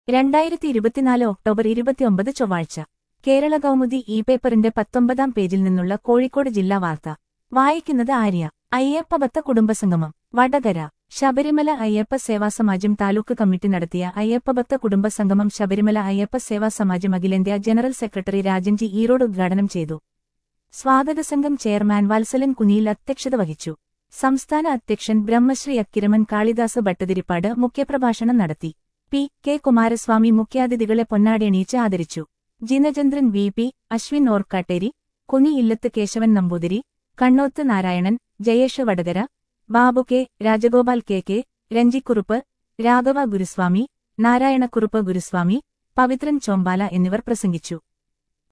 2024 October 29 ചൊവ്വാഴ്ച കേരള കൗമുദി പേപ്പറിന്റെ 19-ാം പേജിൽ നിന്നുള്ള കോഴിക്കോട് ജില്ലാ വാർത്ത വായിക്കുന്നത് ആര്യ. അയ്യപ്പഭക്ത കുടുംബസംഗമം വടകര. ശബരിമല അയ്യപ്പ സേവാസമാജം താലൂക്ക് കമ്മിറ്റി നടത്തിയ അയ്യപ്പഭക്ത കുടുംബസംഗമം ശബരിമല അയ്യപ്പ സേവാസമാജം അഖിലേന്ത്യാ ജനറൽ സെക്രട്ടറി രാജൻജി ഈറോഡ് ഉദ്ഘാടനം ചെയ്തു. സ്വാഗതസംഘം ചെയർമാൻ വത്സലൻ കുനിയിൽ അധ്യക്ഷത വഹിച്ചു. സംസ്ഥാന അധ്യക്ഷൻ ബ്രഹ്മശ്രീ അക്കിരമൻ കാളിദാസ് ഭട്ടതിരിപ്പാട് മുഖ്യപ്രഭാഷണം നടത്തി. കെ കുമാരസ്വാമി മുഖ്യാതിഥികളെ പൊന്നാടയണിയിച്ച് ആദരിച്ചു. Jinachandran V. Ashwin Orkkatteri, Kuni Illath Keshavan Namboothiri, Kannoth Narayanan, Jayesh Vadakara, Babu K, Rajagopal K, Ranjikkurup, Raghava Guruswamy, Narayanakkurup Guruswamy, Pavithran Chombala എന്നിവർ പ്രസംഗിച്ചു.